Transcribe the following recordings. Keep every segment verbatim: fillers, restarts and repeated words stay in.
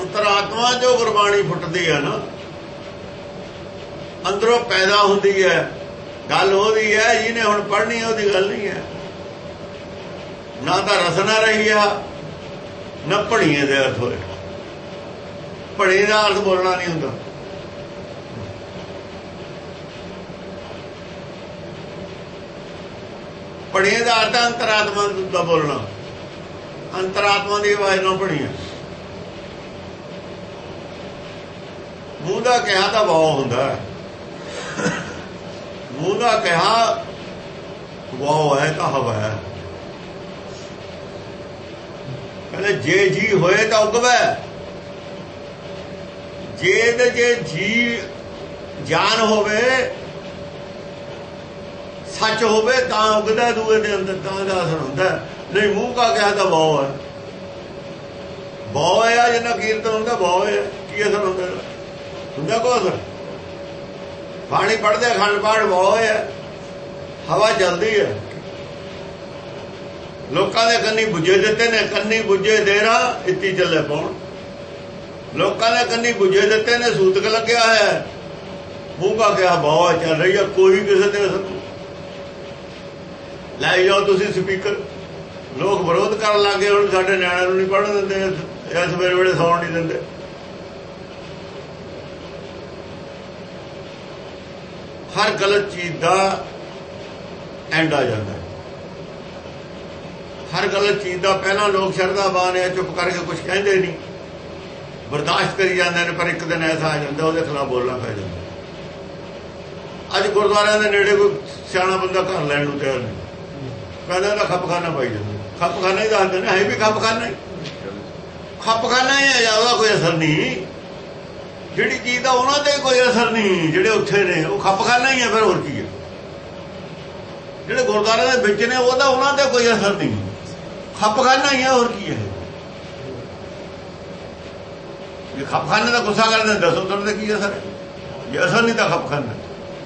अंतरात्मा जो गुरबाणी फुटदी है ना, अंदरों पैदा होती है। गल होती है जिन्हें हुण पढ़नी है उसकी गल नहीं है। ना तो रसना रही है न भड़िए दे अर्थ होए। भड़ी का अर्थ बोलना नहीं होंदा। भड़िए का अर्थ अंतरात्मा का बोलना। अंतरात्मा की आवाज ना भड़िया। मूँह का कहा तो वाव होंदा है, मूँह का कहा वाव है तो हवा है। कहते जे जी होए तो उगवे, जे ते जे जी जान होवे सच होवे तां उगदा दूए दे अंदर, तां दा असर हुंदा। नहीं मूँह का कहा तो वाव है, वाव है जिन्ना कीर्तन हुंदा वाव है। की असर हुंदा हुंदा को असर? पानी पढ़ते अखंड पाठ वाव है, हवा चलती है। लोकां दे कन्नी बुझे दिते ने, कन्नी बुझे देरा इत्ती चले पाउण। लोकां दे कन्नी बुझे दिते ने, सूतक लग्या है। मूँह का क्या वाव चल रही है, कोई किसी दे असर नहीं। लै जाओ तुसीं स्पीकर, लोग विरोध कर लगे हुण साडे निआणिਆਂ ਨੂੰ नहीं पढ़न दिंदे, इस वेले वेले सौण नहीं दिंदे। हर गलत चीज का एंड आ जाता है। हर गलत चीज का पहला लोग शरधावान है, चुप करके कुछ कहते नहीं, बर्दाश्त करी जाते हैं। पर एक दिन ऐसा आ जाता उसके खिलाफ बोलना पै जाता। अज गुरुद्वारे के नेड़े कोई सियाणा बंदा घर लैन को तैयार नहीं, कहते खपखाना पाई जाता। खपखाना ही दसते हैं, है भी खपखाना ही, खपखाना ही है, ज्यादा कोई असर नहीं। जिहड़ी चीज़ का उन्होंने कोई असर नहीं, जिहड़े उत्थे ने वो खपखाना ही है। फिर होर की है? जिहड़े गुरुद्वारे दे विच ने वो उन्होंने कोई असर नहीं, खपखाना ही है। होर की है? ये खपखाने का गुस्सा करते दसो तुहाडे की असर है? ये असर नहीं था खपखाना।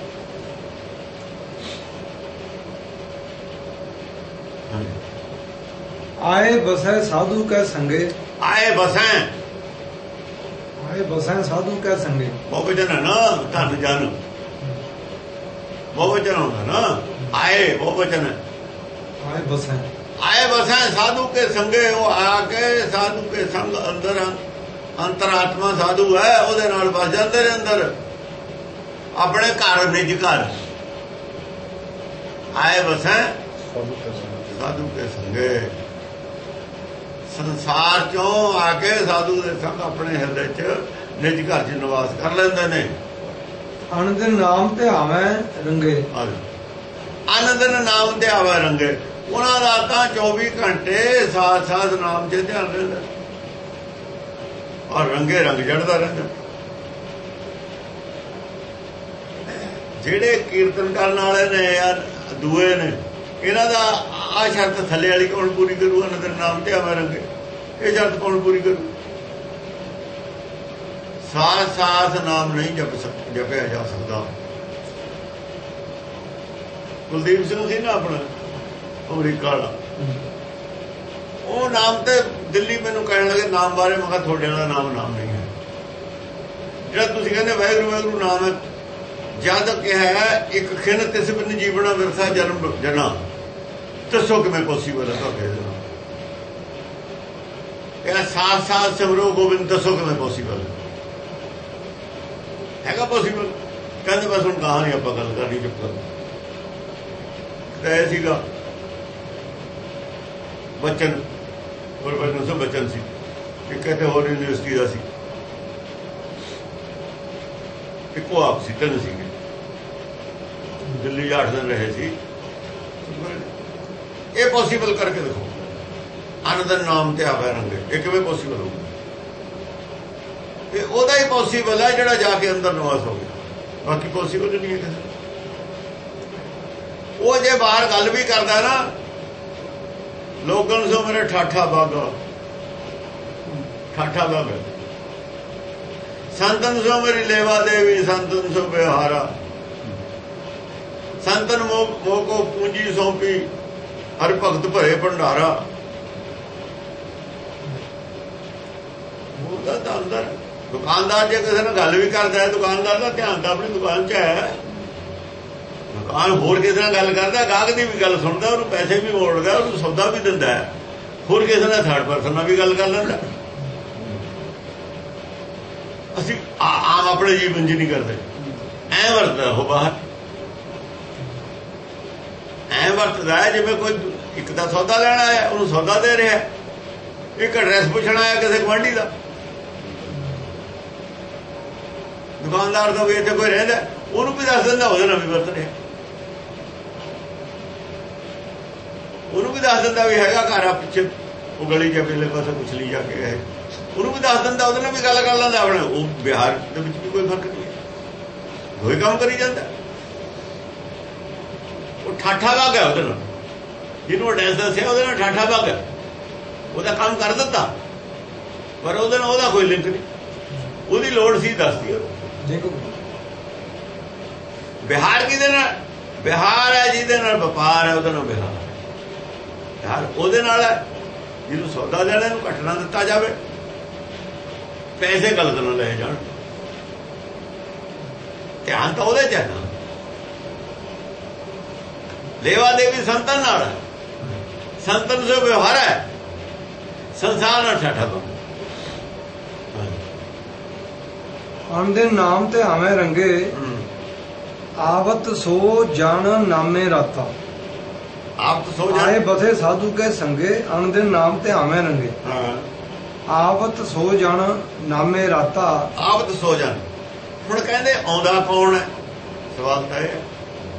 आए बसै साधु कै संगे, आए बसै आए बसै साधु कै संगे। बहुवचन है ना, धन जन बहुवचन होता ना। आए बहुवचन है, आए बसै, आए बसै साधु के संगे। वो आके साधु के संग अंदर, अंतरात्मा साधु है ਉਹਦੇ ਨਾਲ बस जाते ने अंदर, अपने घर निज घर। आए बसै साधु के संगे। संसार चों आके साधु के संग अपने हृदय च निज घर च निवास कर लेंदे ने। अनदिन नाम ते आवे रंगे, अनदिन नाम ते आवे रंगे। उन्हां दा तां चौबी घंटे साथ साथ नाम च ध्यान रहिंदा और रंगे रंग चढ़दा रहिंदा। ਜਿਹੜੇ कीर्तन करने वाले ने यार दूए ने, इन्हां दा आ शर्त थले वाली कौन पूरी करू? अनंदर नाम ते आवे रंगे, ये शर्त कौन पूरी करू? साथ साथ नाम नहीं जप सक जपया जा सकता। कुलदीप सिंह सी ना अपना अमरीका वाला, वो नाम ते दिल्ली मैनू कहने लगे नाम बारे, मैं कहा थोड़े वाला नाम नाम नहीं है। जब तुसीं कहंदे वाहिगुरू वाहिगुरू नाम है, जद कहा एक खिन तिस बिन जीवना विरसा जन्म जना, दसो किवें पॉसीबल है? तो कह साथ साथ सिमरो गोबिंद, दसो किवें पॉसीबल हैगा? पॉसीबल कहते बस हुण कहानी आपां गल करनी, चुप कर। तय सीगा बच्चन, प्रोफेसर से बच्चन सी, एक कहते होर यूनिवर्सिटी का सी, इको आप सी, तीन सीगे दिल्ली आठ दिन रहे सी। ये पॉसीबल करके देखो, अनदन नाम ते आवे रंगे, ये किवें पॉसीबल होगा? ये ओदा ही पॉसीबल है जिहड़ा जाके अंदर निवास हो गया, बाकी पॉसीबल नहीं है किसी। वो जे बाहर गल भी करदा ना, लोगों से मेरे ठाठा बागा, ठाठा बागा, संतन सो मेरी लेवा देवी, संतन सो बेहारा, संतन मो मो को पूंजी सौंपी, हर भगत भरे भंडारा। ਉਹਦਾ ਤਾਂ ਅੰਦਰ ਦੁਕਾਨਦਾਰ ਜੇ ਕਿਸੇ ਨਾਲ ਗੱਲ ਵੀ ਕਰਦਾ ਹੈ, ਦੁਕਾਨਦਾਰ ਦਾ ਧਿਆਨ ਤਾਂ ਆਪਣੀ ਦੁਕਾਨ 'ਚ ਹੈ। ਦੁਕਾਨ ਹੋਰ ਕਿਸੇ ਨਾਲ ਗੱਲ ਕਰਦਾ, ਗਾਹਕ ਦੀ ਵੀ ਗੱਲ ਸੁਣਦਾ, ਉਹਨੂੰ ਪੈਸੇ ਵੀ ਮੋੜਦਾ, ਉਹਨੂੰ ਸੌਦਾ ਵੀ ਦਿੰਦਾ ਹੈ। ਹੋਰ ਕਿਸੇ ਨਾਲ ਥਰਡ ਪਰਸਨ ਨਾਲ ਵੀ ਗੱਲ ਕਰ ਲੈਂਦਾ। ਅਸੀਂ ਆਮ ਆਪਣੇ ਜੀਵਨ 'ਚ ਨਹੀਂ ਕਰਦੇ। ਐਂ ਵਰਤਦਾ ਉਹ ਬਾਹਰ, ਐਂ ਵਰਤਦਾ ਹੈ ਜਿਵੇਂ ਕੋਈ ਇੱਕ ਦਾ ਸੌਦਾ ਲੈਣਾ ਆਇਆ, ਉਹਨੂੰ ਸੌਦਾ ਦੇ ਰਿਹਾ। ਇੱਕ ਐਡਰੈਸ ਪੁੱਛਣਾ ਆਇਆ ਕਿਸੇ ਗੁਆਂਢੀ ਦਾ, ਦੁਕਾਨਦਾਰ ਦਾ ਵੀ ਇੱਥੇ ਕੋਈ ਰਹਿੰਦਾ, ਉਹਨੂੰ ਵੀ ਦੱਸ ਦਿੰਦਾ, ਉਹਦੇ ਨਾਲ ਵੀ ਵਰਤ ਰਿਹਾ। ਉਹਨੂੰ ਵੀ ਦੱਸ ਦਿੰਦਾ ਵੀ ਹੈਗਾ ਘਰ ਆ ਪਿੱਛੇ, ਉਹ ਗਲੀ ਚ ਵੇਲੇ ਪਾਸੇ ਪੁੱਛ ਲਈ ਜਾ ਕੇ ਗਏ, ਉਹਨੂੰ ਵੀ ਦੱਸ ਦਿੰਦਾ, ਉਹਦੇ ਨਾਲ ਵੀ ਗੱਲ ਕਰ ਲੈਂਦਾ ਆਪਣੇ। ਉਹ ਬਿਹਾਰ ਦੇ ਵਿੱਚ ਵੀ ਕੋਈ ਫਰਕ ਨਹੀਂ, ਉਹੀ ਕੰਮ ਕਰੀ ਜਾਂਦਾ। ਉਹ ਠਾਠਾ ਵਗ ਗਿਆ ਉਹਦੇ ਨਾਲ, ਜਿਹਨੂੰ ਐਡਰੈਸ ਦੱਸਿਆ ਉਹਦੇ ਨਾਲ ਠਾਠਾ ਵਗ ਗਿਆ, ਉਹਦਾ ਕੰਮ ਕਰ ਦਿੱਤਾ, ਪਰ ਉਹਦੇ ਨਾਲ ਉਹਦਾ ਕੋਈ ਲਿੰਕ ਨਹੀਂ। ਉਹਦੀ ਲੋੜ ਸੀ ਦੱਸਦੀ ਉਹ। ਬਿਹਾਰ ਕਿਹਦੇ ਨਾਲ? ਬਿਹਾਰ ਹੈ ਜਿਹਦੇ ਨਾਲ ਵਪਾਰ ਹੈ, ਉਹਦੇ ਨਾਲ ਬਿਹਾਰ। ਬਿਹਾਰ ਉਹਦੇ ਨਾਲ ਹੈ ਜਿਹਨੂੰ ਸੌਦਾ ਦੇਣਾ, ਨੂੰ ਘੱਟ ਨਾ ਦਿੱਤਾ ਜਾਵੇ, ਪੈਸੇ ਗਲਤ ਨਾ ਲੈ ਜਾਣ। ਧਿਆਨ ਤਾਂ ਉਹਦੇ 'ਚ ਹੈ ਨਾ। लेवा देवी संतन नाल, संतन से व्यवहार है, संसार नाल छाठा तो अन दे नाम ते आवे रंगे, आवत सो जान नामे राता। आप सो जान आए बथे साधु के संगे, अन दे नाम ते आवे रंगे। आवत सो जान नामे राता। आवत सो जान हुण कहंदे आउंदा कौन है? सवाल तां है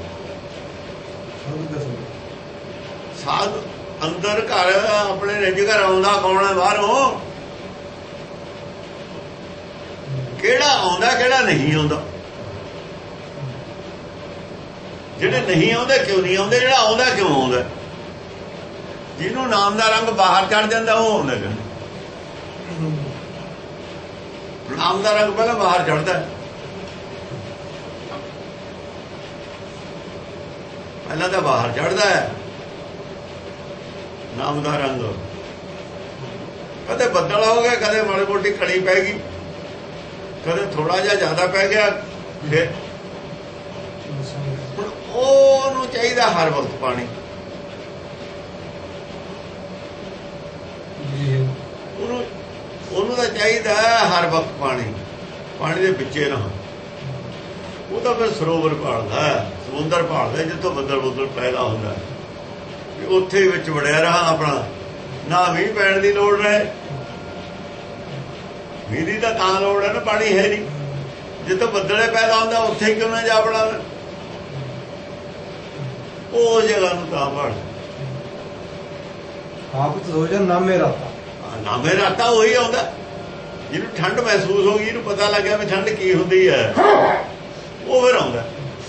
साधु अंदर घर अपने निज घर आउंदा कौन है? बाहरों केड़ा आउंदा केड़ा नहीं आउंदा? ਜਿਹੜੇ नहीं आउंदे क्यों नहीं आउंदे? ਜਿਹੜਾ ਆਉਂਦਾ क्यों ਆਉਂਦਾ? ਜਿਹਨੂੰ ਨਾਮ ਦਾ ਰੰਗ ਬਾਹਰ ਚੜ ਜਾਂਦਾ ਉਹ ਆਉਂਦਾ ਕਿ ਨਾਮ ਦਾ ਰੰਗ ਪਹਿਲਾਂ ਬਾਹਰ ਚੜਦਾ, ਪਹਿਲਾਂ ਤਾਂ ਬਾਹਰ ਚੜਦਾ ਹੈ ਨਾਮ ਦਾ ਰੰਗ। ਕਦੇ ਬੱਦਲ ਹੋ ਗਏ, ਕਦੇ ਮਾੜੀ ਮੋਟੀ ਖੜੀ ਪੈ ਗਈ, ਕਦੇ ਥੋੜਾ ਜਿਹਾ ਜ਼ਿਆਦਾ ਪੈ ਗਿਆ। ਫਿਰ ਹੁਣ ਉਹਨੂੰ ਚਾਹੀਦਾ ਹਰ ਵਕਤ ਪਾਣੀ, ਉਹਨੂੰ ਉਹਨੂੰ ਤਾਂ ਚਾਹੀਦਾ ਹਰ ਵਕਤ ਪਾਣੀ। ਪਾਣੀ ਦੇ ਵਿੱਚੇ ਨਾ, ਉਹ ਤਾਂ ਫਿਰ ਸਰੋਵਰ ਭਾਲਦਾ, ਸਮੁੰਦਰ ਭਾਲਦਾ, ਜਿੱਥੋਂ ਬੱਦਲ ਬੱਦਲ ਪੈਦਾ ਹੁੰਦਾ, ਉੱਥੇ ਹੀ ਵਿੱਚ ਵੜਿਆ ਰਹਾ ਆਪਣਾ। ਨਾ ਮੀਂਹ ਪੈਣ ਦੀ ਲੋੜ ਰਹੇ, ਮੀਂਹ ਦੀ ਤਾਂ ਤਾਂ ਲੋੜ ਹੈ ਨਾ, ਪਾਣੀ ਹੈ ਨਹੀਂ। ਜਿੱਥੋਂ ਬੱਦਲੇ ਪੈਦਾ ਹੁੰਦਾ ਉੱਥੇ ਹੀ ਕਿਉਂ ਨਾ ਜਾ ਵੜਾ, ਉਹ ਜਗ੍ਹਾ ਨੂੰ ਤਾਂ ਭਾਲ। ਆਪ ਸੋ ਜਾ ਨਾਮੇ ਰਾਤਾ, ਨਾਮੇ ਰਾਤਾ ਉਹੀ ਆਉਂਦਾ ਜਿਹਨੂੰ ਠੰਡ ਮਹਿਸੂਸ ਹੋ ਗਈ, ਇਹਨੂੰ ਪਤਾ ਲੱਗਿਆ ਵੀ ਠੰਡ ਕੀ ਹੁੰਦੀ ਹੈ, ਉਹ ਫਿਰ ਆਉਂਦਾ।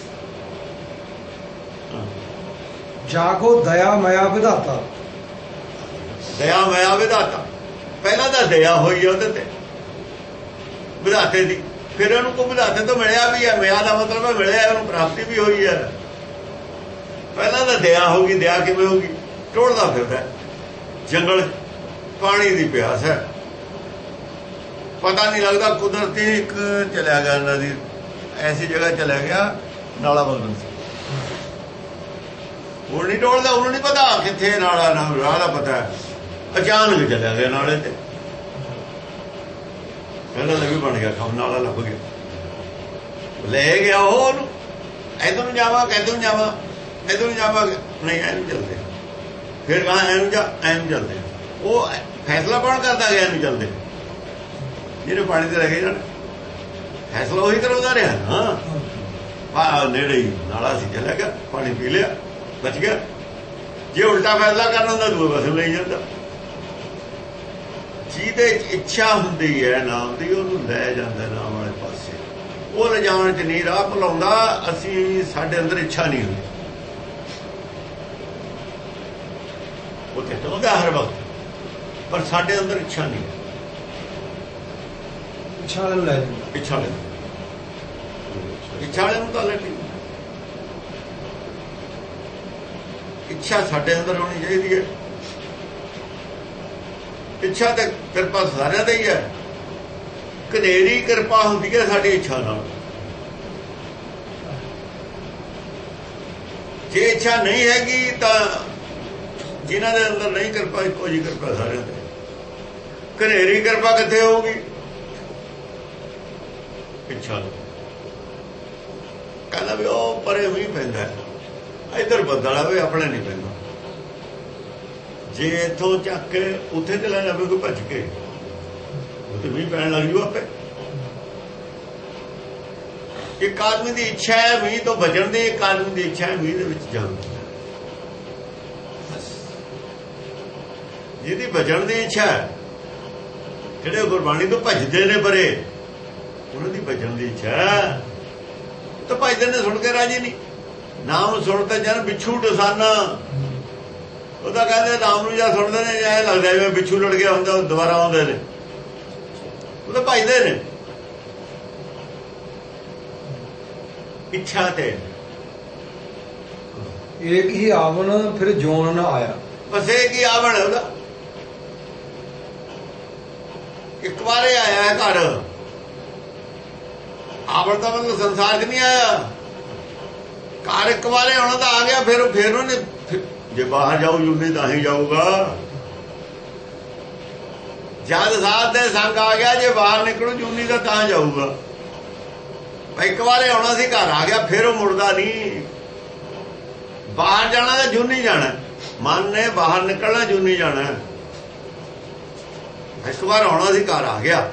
ਜਾਗੋ ਦਇਆ ਮਾਇਆ ਵਿਧਾਤਾ। ਦਇਆ ਮਾਇਆ ਵਿਧਾਤਾ, ਪਹਿਲਾਂ ਤਾਂ ਦਇਆ ਹੋਈ ਹੈ ਉਹਦੇ ਤੇ ਵਿਧਾਤੇ ਦੀ, ਫਿਰ ਉਹਨੂੰ ਕੋਈ ਵਿਧਾਤੇ ਤੋਂ ਮਿਲਿਆ ਵੀ ਹੈ। ਮਾਇਆ ਦਾ ਮਤਲਬ ਹੈ ਮਿਲਿਆ, ਉਹਨੂੰ ਪ੍ਰਾਪਤੀ ਵੀ ਹੋਈ ਹੈ। ਪਹਿਲਾਂ ਤਾਂ ਦਇਆ ਹੋ ਗਈ। ਦਇਆ ਕਿਵੇਂ ਹੋ ਗਈ? ਟੋੜਦਾ ਫਿਰਦਾ ਜੰਗਲ, ਪਾਣੀ ਦੀ ਪਿਆਸ ਹੈ, ਪਤਾ ਨਹੀਂ ਲੱਗਦਾ, ਕੁਦਰਤੀ ਇੱਕ ਚਲਿਆ ਗਿਆ ਨਦੀ, ਐਸੀ ਜਗ੍ਹਾ ਚਲਿਆ ਗਿਆ, ਨਾਲਾ ਬੰਦ ਸੀ। ਹੁਣ ਨਹੀਂ ਟੋਲਦਾ, ਉਹਨੂੰ ਨਹੀਂ ਪਤਾ ਕਿੱਥੇ ਨਾਲਾ, ਨਾ ਰਾਹ ਦਾ ਪਤਾ ਹੈ। ਅਚਾਨਕ ਚਲਿਆ ਗਿਆ ਨਾਲੇ ਤੇ, ਪਹਿਲਾਂ ਨਵੀਂ ਬਣ ਗਿਆ ਕੰਮ, ਨਾਲਾ ਲੱਭ ਗਿਆ, ਲੈ ਗਿਆ ਉਹ ਉਹਨੂੰ। ਇੱਧਰ ਨੂੰ ਜਾਵਾਂ, ਇੱਧਰ ਨੂੰ ਜਾਵਾਂ, ਇੱਧਰ ਨੂੰ ਜਾਵਾਂ, ਨਹੀਂ ਐਨੂੰ ਚੱਲਦੇ, ਫਿਰ ਕਹਾਂ ਐਨੂੰ ਜਾ, ਐਨੂੰ ਚੱਲਦੇ। ਉਹ ਫੈਸਲਾ ਕੌਣ ਕਰਦਾ ਗਿਆ ਐਨੂੰ ਚੱਲਦੇ? ਜਿਹਨੇ ਪਾਣੀ ਤੇ ਲੈ ਕੇ ਜਾਣਾ, ਫੈਸਲਾ ਉਹੀ ਕਰਾਉਂਦਾ ਰਿਹਾ ਨਾ। ਆ ਨੇੜੇ ਹੀ ਨਾਲਾ ਸੀ, ਚਲਿਆ ਗਿਆ, ਪਾਣੀ ਪੀ ਲਿਆ, ਬਚ ਗਿਆ। ਜੇ ਉਲਟਾ ਫੈਸਲਾ ਕਰਨਾ ਹੁੰਦਾ ਦੂਏ ਪਾਸੇ ਲਈ ਜਾਂਦਾ। ਜਿਹਦੇ ਇੱਛਾ ਹੁੰਦੀ ਹੈ ਨਾਮ ਦੀ, ਉਹਨੂੰ ਲੈ ਜਾਂਦਾ ਨਾਮ ਵਾਲੇ ਪਾਸੇ। ਉਹ ਲਿਜਾਣ ਚ ਨਹੀਂ ਰਾਹ ਭੁਲਾਉਂਦਾ। ਅਸੀਂ ਸਾਡੇ ਅੰਦਰ ਇੱਛਾ ਨਹੀਂ ਹੁੰਦੀ, ਉਹ ਤੇ ਚਾਹੁੰਦਾ ਹਰ ਵਕਤ, ਪਰ ਸਾਡੇ ਅੰਦਰ ਇੱਛਾ ਨਹੀਂ। ਇੱਛਾ ਲੈ ਲੈ ਇੱਛਾ ਲੈ ਇੱਛਾ ਲੈ ਨੂੰ ਤਾਂ ਲੈਣੀ। ਇੱਛਾ ਸਾਡੇ ਅੰਦਰ ਹੋਣੀ ਚਾਹੀਦੀ ਹੈ। ਇੱਛਾ ਤੇ ਕਿਰਪਾ ਸਾਰਿਆਂ ਦਾ ਹੀ ਹੈ, ਕਨੇਰੀ ਕਿਰਪਾ ਹੁੰਦੀ ਹੈ ਸਾਡੀ ਇੱਛਾ ਨਾਲ। ਜੇ ਇੱਛਾ ਨਹੀਂ ਹੈਗੀ ਤਾਂ ਜਿਨ੍ਹਾਂ ਦੇ ਅੰਦਰ ਨਹੀਂ ਕਿਰਪਾ, ਇੱਕੋ ਜਿਹੀ ਕਿਰਪਾ ਸਾਰਿਆਂ ਦੇ। ਕਨੇਰੀ ਕਿਰਪਾ ਕਿੱਥੇ ਹੋਊਗੀ? ਇੱਛਾ ਨੂੰ ਕਹਿੰਦਾ ਵੀ ਉਹ ਪਰੇ ਵੀ ਪੈਂਦਾ, ਇੱਧਰ ਬੱਦਲ ਆਵੇ, ਆਪਣੇ ਨਹੀਂ ਪੈਂਦਾ। ਜੇ ਇੱਥੋਂ ਚੱਕ ਕੇ ਉੱਥੇ ਚਲਾ ਜਾਵੇ ਕੋਈ ਭੱਜ ਕੇ, ਉੱਥੇ ਵੀ ਪੈਣ ਲੱਗ ਜੂ ਆਪੇ। ਇੱਕ ਆਦਮੀ ਦੀ ਇੱਛਾ ਹੈ ਮੀਂਹ ਤੋਂ ਬਚਣ ਦੀ, ਇੱਕ ਆਦਮੀ ਦੀ ਇੱਛਾ ਹੈ ਮੀਂਹ ਦੇ ਵਿੱਚ ਜਾਣ ਦੀ। ਜਿਹਦੀ ਬਚਣ ਦੀ ਇੱਛਾ ਹੈ, ਜਿਹੜੇ ਗੁਰਬਾਣੀ ਤੋਂ ਭੱਜਦੇ ਨੇ ਪਰੇ, ਉਹਨਾਂ ਦੀ ਬਚਣ ਦੀ ਇੱਛਾ ਹੈ ਤਾਂ ਭੱਜਦੇ ਨੇ, ਸੁਣ ਕੇ ਰਾਜੀ ਨਹੀਂ। ਨਾਮ ਸੁਣਦੇ ਜਨ ਬਿੱਛੂ ਡਸਾਨਾ, ਉਹ ਤਾਂ ਕਹਿੰਦੇ ਨਾਮ ਨੂੰ ਜਾਂ ਸੁਣਦੇ ਨੇ ਜਾਂ ਇਹ ਲੱਗਦਾ ਜਿਵੇਂ ਬਿੱਛੂ ਲੜ ਗਿਆ ਹੁੰਦਾ, ਉਹ ਦੁਬਾਰਾ ਆਉਂਦੇ ਨੇ, ਉਹ ਤਾਂ ਭੱਜਦੇ ਨੇ ਇੱਛਾ ਤੇ। ਏਕ ਹੀ ਆਵਣ ਫਿਰ ਜੋਨ ਨਾ ਆਇਆ, ਬਸ ਏਕ ਹੀ ਆਵਣ ਹੈ ਉਹਦਾ, ਇੱਕ ਵਾਰੇ ਆਇਆ ਹੈ ਘਰ। ਆਵਣ ਦਾ ਮਤਲਬ ਸੰਸਾਰ 'ਚ ਨਹੀਂ ਆਇਆ, ਘਰ ਇੱਕ ਵਾਰੇ ਆਉਣਾ ਤਾਂ ਆ ਗਿਆ। ਫਿਰ ਫਿਰ ਉਹਨੇ ਜੇ ਬਾਹਰ ਜਾਊ ਜੁਨੀ ਤਾਂ ਹੀ ਜਾਊਗਾ। ਜਦ ਸਾਧ ਦੇ ਸੰਗ ਆ ਗਿਆ, ਜੇ ਬਾਹਰ ਨਿਕਲੂ ਜੁਨੀ ਦਾ ਤਾਂ ਜਾਊਗਾ। ਇੱਕ ਵਾਰੇ ਆਉਣਾ ਸੀ, ਘਰ ਆ ਗਿਆ, ਫਿਰ ਉਹ ਮੁੜਦਾ ਨਹੀਂ। ਬਾਹਰ ਜਾਣਾ ਤਾਂ ਜੁਨੀ ਜਾਣਾ, ਮਨ ਨੇ ਬਾਹਰ ਨਿਕਲਣਾ ਜੁਨੀ ਜਾਣਾ। ਇੱਕ ਵਾਰ ਆਉਣਾ ਸੀ, ਘਰ ਆ ਗਿਆ,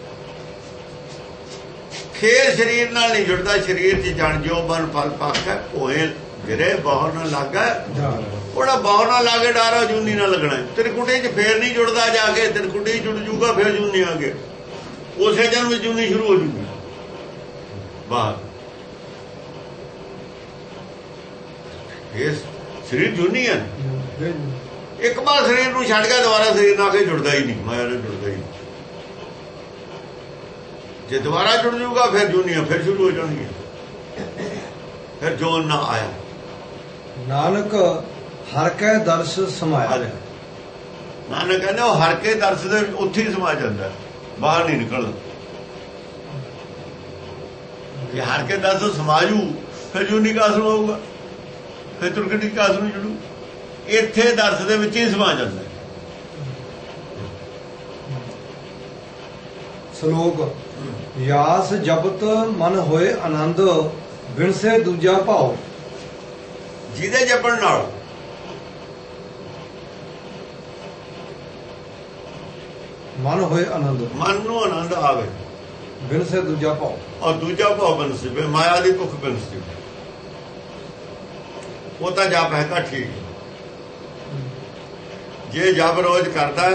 ਫੇਰ ਸਰੀਰ ਨਾਲ ਨਹੀਂ ਜੁੜਦਾ। ਸਰੀਰ 'ਚ ਜਣ ਜੋ ਬਨ ਫਲ ਪਾਖੈ, ਹੋਏ ਗਿਰੇ ਬਾਹਰ ਨਾ ਲੱਗਾ। ਉਹਦਾ ਬਾਹਰ ਨਾ ਲਾਗੇ ਡਾਰਾ ਜੂਨੀ ਨਾ ਲੱਗਣਾ। ਤਿਰਕੁੰਡੀ 'ਚ ਫੇਰ ਨਹੀਂ ਜੁੜਦਾ, ਜਾ ਕੇ ਤਿਰਕੁੰਡੀ ਜੁੜ ਜੂਗਾ, ਫੇਰ ਜੂਨੀ ਆ ਕੇ ਉਸੇ ਜਨਮ ਵਿੱਚ ਜੂਨੀ ਸ਼ੁਰੂ ਹੋ ਜੂਗੀ ਬਾਹਰ। ਇਹ ਸਰੀਰ ਜੂਨੀ ਹੈ। ਇੱਕ ਵਾਰ ਸਰੀਰ ਨੂੰ ਛੱਡ ਕੇ ਦੁਬਾਰਾ ਸਰੀਰ ਨਾਲ ਕੇ ਜੁੜਦਾ ਹੀ ਨਹੀਂ, ਮਾਇਆ ਨਾਲ ਜੁੜਦਾ ਹੀ ਨਹੀਂ। ਜੇ ਦੁਬਾਰਾ ਜੁੜ ਜੂਗਾ ਫਿਰ ਜੂਨੀਆਂ ਫਿਰ ਸ਼ੁਰੂ ਹੋ ਜਾਣਗੀਆਂ, ਫਿਰ ਜੋਨ ਨਾ ਆਇਆ। ਨਾਨਕ ਹਰ ਕੈ ਦਰਸ ਸਮਾਇਆ। ਨਾਨਕ ਕਹਿੰਦਾ ਉਹ ਹਰ ਕੇ ਦਰਸ ਦੇ ਉੱਥੇ ਹੀ ਸਮਾ ਜਾਂਦਾ, ਬਾਹਰ ਨਹੀਂ ਨਿਕਲਦਾ। ਜੇ ਹਰ ਕੇ ਦਰਸ ਸਮਾਜੂ ਫਿਰ ਜੂਨੀ ਕਾਸ ਨੂੰ ਆਊਗਾ, ਫਿਰ ਤੁਰਕਟੀ ਕਾਸ ਨੂੰ ਜੁੜੂ। ਇੱਥੇ ਦਰਸ ਦੇ ਵਿੱਚ ਹੀ ਸਮਾ ਜਾਂਦਾ। ਸ਼ਲੋਕ ਯਾਸ ਜਪਤ ਮਨ ਹੋਏ ਆਨੰਦ, ਵਿਣਸੇ ਦੂਜਾ ਭਾਉ। ਜਿਹਦੇ ਜਪਣ ਨਾਲ ਮਨ ਹੋਏ ਆਨੰਦ, ਮਨ ਨੂੰ ਆਨੰਦ ਆਵੇ, ਵਿਣਸੇ ਦੂਜਾ ਭਾਉ। ਔਰ ਦੂਜਾ ਭਾਉ ਬਨਸੇ, ਮਾਇਆ ਦੀ ਭੁੱਖ ਬਨਸੇ, ਉਹ ਤਾਂ ਜਪ ਹੈਗਾ ਠੀਕ। ਜੇ ਜਪ ਰੋਜ਼ ਕਰਦਾ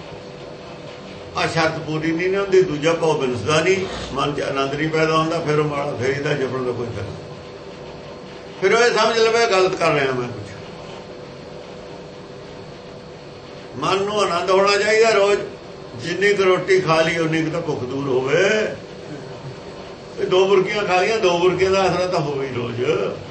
ਆ ਸ਼ਰਤ ਪੂਰੀ ਨਹੀਂ ਨਾ ਹੁੰਦੀ, ਦੂਜਾ ਭਾਉ ਬਨਸਦਾ ਨਹੀਂ, ਮਨ 'ਚ ਆਨੰਦ ਨਹੀਂ ਪੈਦਾ ਹੁੰਦਾ, ਫਿਰ ਉਹ ਮਾੜਾ ਫਿਰ ਇਹਦਾ ਜਪਣ ਦਾ ਕੋਈ ਫਾਇਦਾ। ਫਿਰ ਉਹ ਇਹ ਸਮਝ ਲਵੇ ਗਲਤ ਕਰ ਰਿਹਾ ਮੈਂ ਕੁਛ। ਮਨ ਨੂੰ ਆਨੰਦ ਹੋਣਾ ਚਾਹੀਦਾ ਰੋਜ਼। ਜਿੰਨੀ ਕੁ ਰੋਟੀ ਖਾ ਲਈ ਉਨੀ ਕੁ ਤਾਂ ਭੁੱਖ ਦੂਰ ਹੋਵੇ। ਦੋ ਬੁਰਕੀਆਂ ਖਾ ਲਈਆਂ, ਦੋ ਬੁਰਕੀਆਂ ਦਾ ਆਸਰਾ ਤਾਂ ਹੋਵੇ ਹੀ ਰੋਜ਼।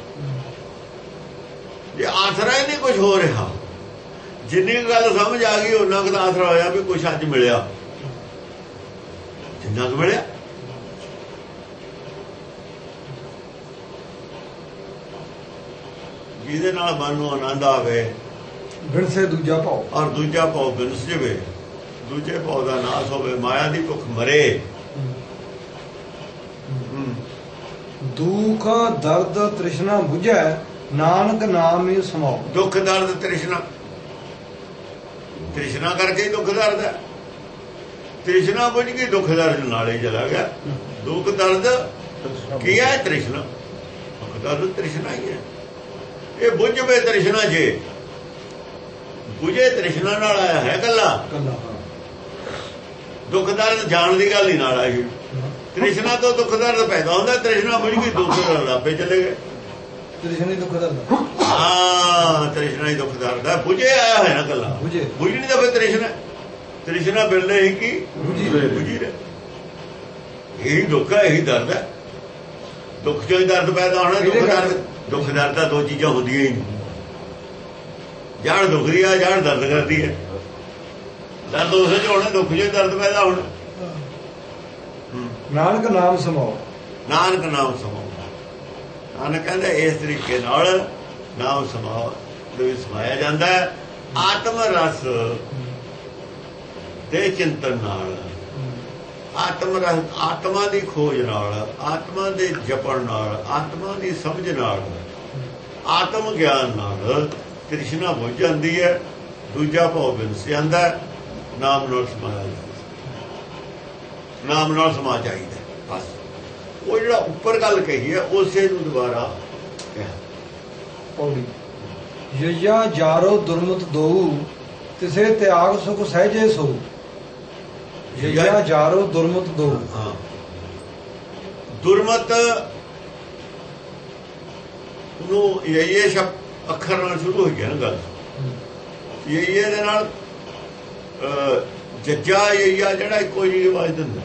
ਜੇ ਆਸਰਾ ਹੀ ਨਹੀਂ ਕੁਛ ਹੋ ਰਿਹਾ, ਜਿੰਨੀ ਕੁ ਗੱਲ ਸਮਝ ਆ ਗਈ ਉਹਨਾਂ ਕੁ ਤਾਂ ਆਸਰਾ ਹੋਇਆ ਵੀ ਕੁਛ ਅੱਜ ਮਿਲਿਆ, ਜਿੰਨਾ ਕੁ ਮਿਲਿਆ। ਜਿਹਦੇ ਨਾਲ ਮਨ ਨੂੰ ਆਨੰਦ ਆਵੇ, ਵਿਣਸੇ ਦੂਜਾ ਭਾਉ, ਔਰ ਦੂਜਾ ਭਾਉ ਵਿਣਸ ਜਾਵੇ, ਦੂਜੇ ਭਾਉ ਦਾ ਨਾਸ ਹੋਵੇ, ਮਾਇਆ ਦੀ ਭੁੱਖ ਮਰੇ। ਦੁੱਖ ਦਰਦ ਤ੍ਰਿਸ਼ਨਾ ਬੁਝੈ, ਨਾਨਕ ਨਾਮ ਹੀ ਸਮਾਉ। ਦੁੱਖ ਦਰਦ ਤ੍ਰਿਸ਼ਨਾ, ਤ੍ਰਿਸ਼ਨਾ ਕਰਕੇ ਹੀ ਦੁੱਖ ਦਰਦ ਹੈ। ਤ੍ਰਿਸ਼ਨਾ ਬੁਝ ਗਈ, ਦੁੱਖ ਦਰਦ ਨਾਲ ਹੀ ਚਲਾ ਗਿਆ। ਦੁੱਖ ਦਰਦ ਕੀ ਹੈ? ਤ੍ਰਿਸ਼ਨਾ। ਦੁੱਖ ਦਰਦ ਤ੍ਰਿਸ਼ਨਾ ਹੀ ਹੈ। ਇਹ ਬੁਝਵੇ ਤ੍ਰਿਸ਼ਨਾ, ਜੇ ਬੁਝੇ ਤ੍ਰਿਸ਼ਨਾ ਨਾਲ ਆਇਆ ਹੈ ਕੱਲਾ। ਦੁੱਖ ਦਰਦ ਜਾਣ ਦੀ ਗੱਲ ਹੀ ਨਾਲ ਆਈ। ਤ੍ਰਿਸ਼ਨਾ ਤੋਂ ਦੁੱਖ ਦਰਦ ਪੈਦਾ ਹੁੰਦਾ, ਤ੍ਰਿਸ਼ਨਾ ਬੁਝ ਗਈ, ਦੁੱਖ ਦਰਦ ਆਪੇ ਚਲੇ ਗਏ। ਤ੍ਰਿਸ਼ਨਾ ਹੀ ਦੁੱਖ ਦਰਦ, ਹਾਂ ਤ੍ਰਿਸ਼ਨਾ ਹੀ ਦੁੱਖ ਦਰਦ ਹੈ। ਬੁਝੇ ਆਇਆ ਹੈ ਨਾ ਕੱਲਾ, ਬੁਝਣੀ ਤਾਂ ਫਿਰ ਤ੍ਰਿਸ਼ਨਾ। ਤ੍ਰਿਸ਼ਨਾ ਬਿਰਲੇ ਹੀ ਕੀ ਬੁਝੀ ਰਹੇ। ਇਹੀ ਦੁੱਖ ਹੈ, ਇਹੀ ਦਰਦ ਹੈ। ਦੁੱਖ ਚੋਂ ਹੀ ਦਰਦ ਪੈਦਾ ਹੋਣਾ। ਦੁੱਖ ਦਰਦ, ਦੁੱਖ ਦਰਦ ਤਾਂ ਦੋ ਚੀਜ਼ਾਂ ਹੁੰਦੀਆਂ ਹੀ ਨਹੀਂ। ਜੜ ਦੁਖਦੀ ਆ, ਜੜ ਦਰਦ ਕਰਦੀ ਹੈ। ਦਰਦ ਉਸੇ ਚ ਹੋਣਾ, ਦੁੱਖ ਚੋਂ ਦਰਦ ਪੈਦਾ ਹੋਣਾ। ਨਾਨਕ ਨਾਮ ਸਮਾਓ। ਨਾਨਕ ਨਾਮ ਸਮਾਓ। ਨਾਨਕ ਕਹਿੰਦਾ ਇਸ ਤਰੀਕੇ ਨਾਲ ਨਾਮ ਸਮਾਓ ਦੇ ਵਿੱਚ ਸਮਾਇਆ ਜਾਂਦਾ ਹੈ। ਆਤਮ ਰਸ ਦੇ ਚਿੰਤਨ ਨਾਲ, ਆਤਮ ਰਸ, ਆਤਮਾ ਦੀ ਖੋਜ ਨਾਲ, ਆਤਮਾ ਦੇ ਜਪਣ ਨਾਲ, ਆਤਮਾ ਦੀ ਸਮਝ ਨਾਲ, ਆਤਮ ਗਿਆਨ ਨਾਲ ਤ੍ਰਿਸ਼ਨਾ ਬੁੱਝ ਜਾਂਦੀ ਹੈ। ਦੂਜਾ ਭਾਵ ਵਿੰਸ ਜਾਂਦਾ, ਨਾਮ ਨਾਲ ਸਮਾਇਆ ਜਾਂਦਾ, ਨਾਮ ਨਾਲ ਸਮਾ ਚਾਹੀਦਾ। ਬਸ ਉਹ ਜਿਹੜਾ ਉੱਪਰ ਗੱਲ ਕਹੀ ਹੈ ਉਸੇ ਨੂੰ ਦੁਬਾਰਾ ਕਿਹਾ। ਪੌੜੀ ਯਯਾ ਜਾਰੋ ਦੁਰਮਤ ਦੋਊ ਤਿਸੇ ਤਿਆਗ ਸੁਖ ਸਹਿਜੇ ਸੋ। ਯਯਾ ਜਾਰੋ ਦੁਰਮਤ ਦੋਊ। ਹਾਂ, ਦੁਰਮਤ ਨੂੰ ਯਯੇ ਸ਼ਬਦ ਅੱਖਰ ਨਾਲ ਸ਼ੁਰੂ ਹੋ ਗਿਆ ਨਾ ਗੱਲ। ਯਯੇ ਦੇ ਨਾਲ ਜੱਜਾ ਯਯਾ ਜਿਹੜਾ ਇੱਕੋ ਜਿਹੀ ਆਵਾਜ਼ ਦਿੰਦਾ।